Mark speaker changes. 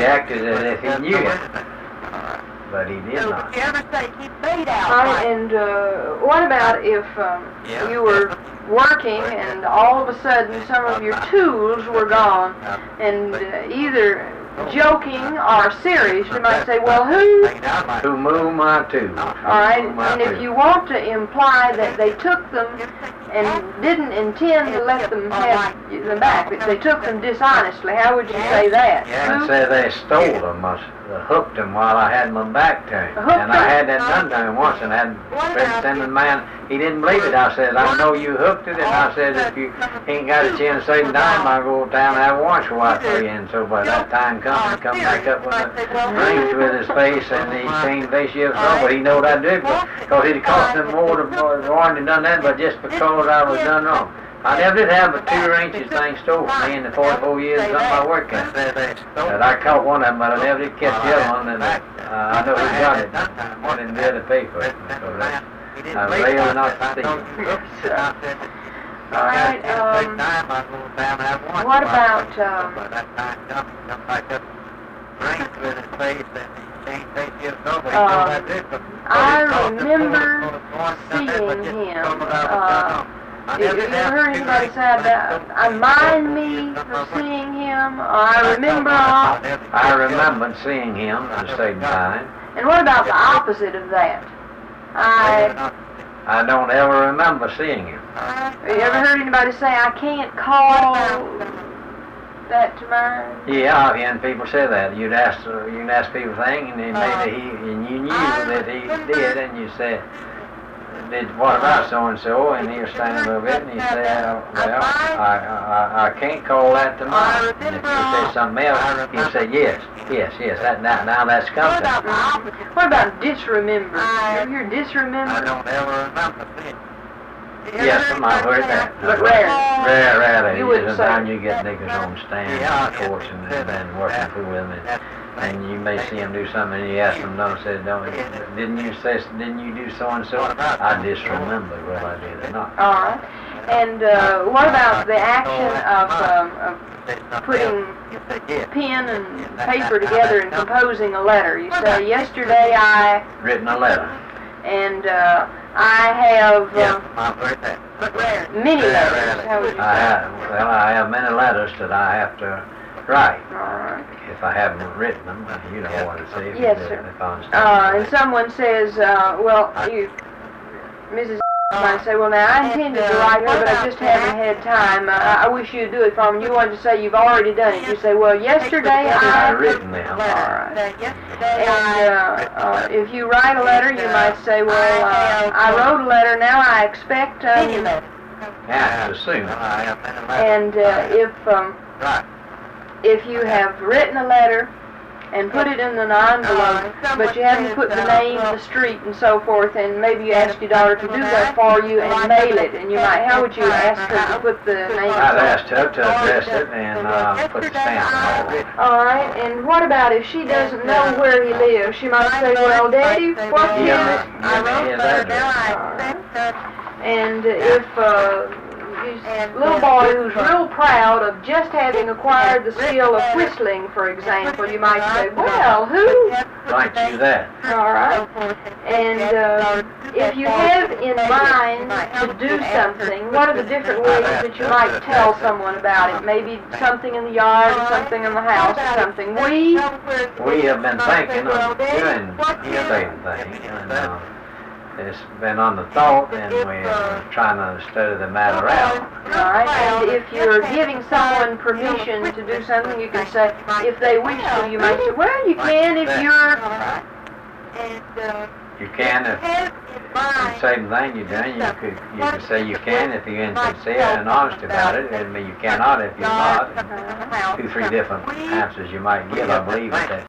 Speaker 1: acted as if he knew it, but he did not.
Speaker 2: All right, and what about if you were working and all of a sudden some of your tools were gone, and either joking or serious, you might say, well,
Speaker 1: Who moved my tools?
Speaker 2: all right, and if you want to imply that they took them and didn't intend to let them have them back, that they took them dishonestly, how would you say that?
Speaker 1: I say they stole them, hooked them while I had my back turned. And I had that done to him once, and I had Fred Simmons, man, he didn't believe it. I said, I know you hooked it, and I said, if you ain't got a chance to save a dime, I'll go down and have a wash wipe for you. And so by that time come back up with the rings with his face, and he changed face years ago, but he knowed I did, because he'd cost him more to warn and done that, but just because I was done wrong. I never did have a 2 inches thing stole from me in the 44 years of my work camp. But I caught one of them, but I never did catch the other one, and I know who got it. I didn't dare to pay for it. So I really not steal.
Speaker 2: All right, what about, I remember seeing him, you ever heard anybody say that? I mind me of seeing him, or I remember.
Speaker 1: I remembered seeing him at the same time.
Speaker 2: And what about the opposite of that?
Speaker 1: I don't ever remember seeing him.
Speaker 2: You ever heard anybody say, I can't call that to mind?
Speaker 1: Yeah, I've heard people say that. You can ask people things, and you knew that he did, and you said, what about so-and-so? And he was standing a little bit, and he said, well, I can't call that to mind. And if you say something else, he'd say, yes, now that's coming.
Speaker 2: What about disremember? You hear disremember?
Speaker 1: I don't ever remember seeing. Yes, I've heard that.
Speaker 2: But rarely.
Speaker 1: Rarely.
Speaker 2: You wouldn't say.
Speaker 1: Sometimes you get niggas on stand in the courts and working through with them, and you may see them do something, and you ask them, didn't you do so-and-so? I disremember whether I did or not.
Speaker 2: All right. And what about the action of putting pen and paper together and composing a letter? You say, yesterday I...
Speaker 1: Written a letter.
Speaker 2: And I have many letters. How would you say?
Speaker 1: I have many letters that I have to write.
Speaker 2: All right.
Speaker 1: If I haven't written them, you know what to say.
Speaker 2: Yes, sir. And someone says, Mrs. might say, well, now, I intended to write her, but I just haven't had time. I wish you'd do it for me. You wanted to say you've already done it. You say, well, yesterday
Speaker 1: I've written them.
Speaker 2: All right. And if you write a letter, you might say, well, I wrote a letter, now I expect...
Speaker 1: Yeah, soon.
Speaker 2: And if you have written a letter and put it in an envelope, but you haven't put the name, the street, and so forth, and maybe you ask your daughter to do that for you and mail it, and you might, how would you ask her to put the name?
Speaker 1: I'd ask her to address it and put the stamp on it.
Speaker 2: All right, and what about if she doesn't know where he lives? She might say, well, Daddy, what is it?
Speaker 1: I wrote his
Speaker 2: address. And if little boy who's real proud of just having acquired the skill of whistling, for example, you might say, well, who?
Speaker 1: Write you that.
Speaker 2: All right. And if you have in mind to do something, what are the different ways that you might tell someone about it? Maybe something in the yard, or something in the house, or something. We
Speaker 1: have been thinking of doing the same thing. And, it's been on the thought, and we're trying to study the matter out.
Speaker 2: All right, and if you're giving someone permission to do something, you can say, if they wish to, you might say, well, you can if you're...
Speaker 1: You can if the same thing you're doing. You could say you can if you're insincere and honest about it, and you cannot if you're not. 2, 3 different answers you might give, I believe, at that